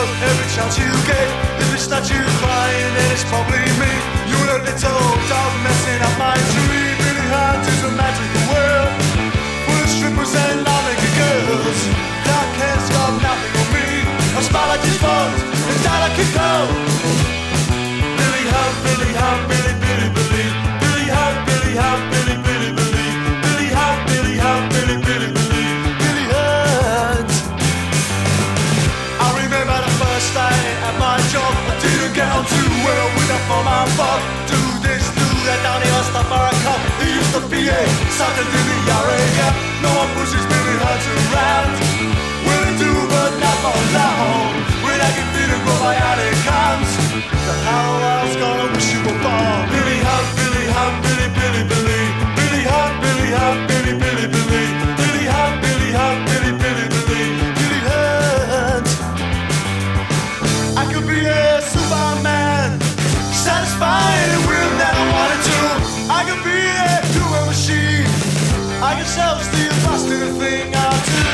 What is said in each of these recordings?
vote every chance you get. If it's not you crying, then it's probably me. You're a little dog messing up my tree. Billy Hunt is a magical world full of strippers and long-legged girls. Clark Kent's got nothing on me. I smile like his fault and die like his cold. Billy Hunt, Billy Hunt, Billy, Billy, Billy. Billy Hunt, Billy Hunt, Billy, Billy, Billy. Billy Hunt, Billy Hunt, Billy, Billy, Billy. Billy Hunt. I remember the first day at my job. I didn't get on too well with that for my boss. Do this, do that, down here, stuff for a cup. He used to be a something to the area. No one pushes Billy Hunt around. Will he do, but not for long. When I can feel it grow by how it comes. The whole world's gonna wish you were born. Billy Hunt, Billy Hunt, Billy, Billy, Billy. Billy Hunt, Billy Hunt, Billy, Billy, Billy. Billy Hunt, Billy Hunt, Billy, Billy, Billy. Billy Hunt. I could be a Superman, satisfying the will that I wanted to. I could be a human machine. I can self-steal fast in a thing or two.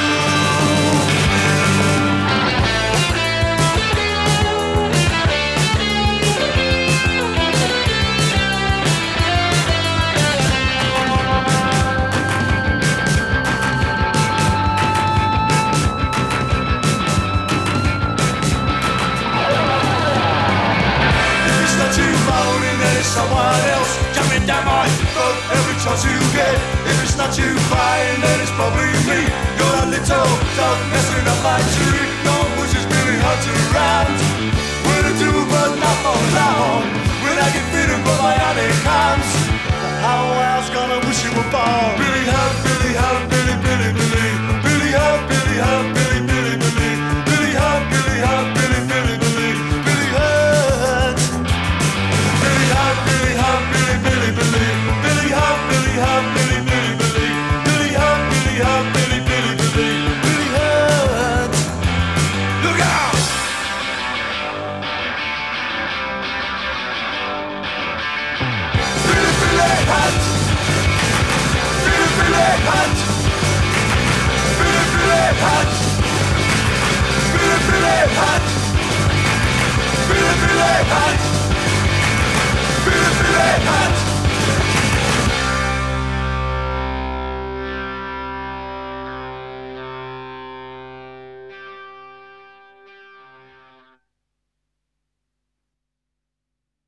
Someone else jumping down my throat every chance you get. If it's not you crying, then it's probably me. You're a little dog messing up my tree. No one pushes Billy Hunt